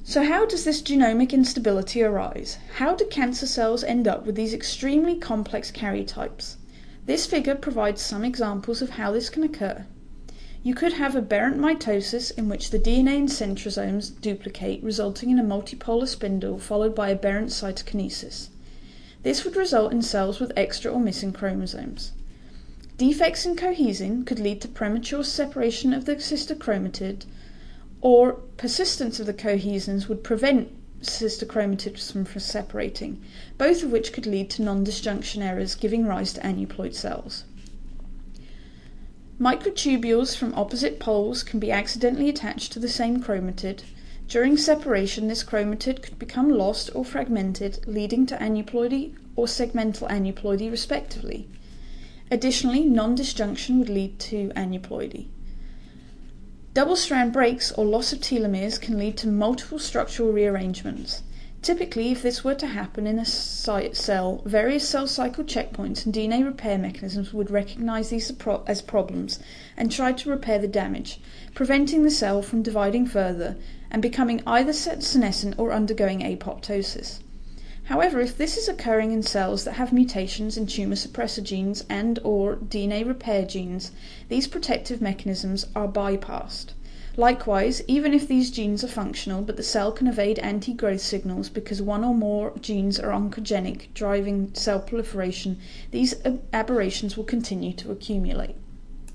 So how does this genomic instability arise? How do cancer cells end up with these extremely complex karyotypes? This figure provides some examples of how this can occur. You could have aberrant mitosis in which the DNA and centrosomes duplicate, resulting in a multipolar spindle followed by aberrant cytokinesis. This would result in cells with extra or missing chromosomes. Defects in cohesin could lead to premature separation of the sister chromatid, or persistence of the cohesins would prevent sister chromatids from separating, both of which could lead to non-disjunction errors, giving rise to aneuploid cells. Microtubules from opposite poles can be accidentally attached to the same chromatid. During separation, this chromatid could become lost or fragmented, leading to aneuploidy or segmental aneuploidy respectively. Additionally, non-disjunction would lead to aneuploidy. Double-strand breaks or loss of telomeres can lead to multiple structural rearrangements. Typically, if this were to happen in a cell, various cell cycle checkpoints and DNA repair mechanisms would recognize these as problems and try to repair the damage, preventing the cell from dividing further and becoming either senescent or undergoing apoptosis. However, if this is occurring in cells that have mutations in tumor suppressor genes and/or DNA repair genes, these protective mechanisms are bypassed. Likewise, even if these genes are functional but the cell can evade anti-growth signals because one or more genes are oncogenic, driving cell proliferation, these aberrations will continue to accumulate.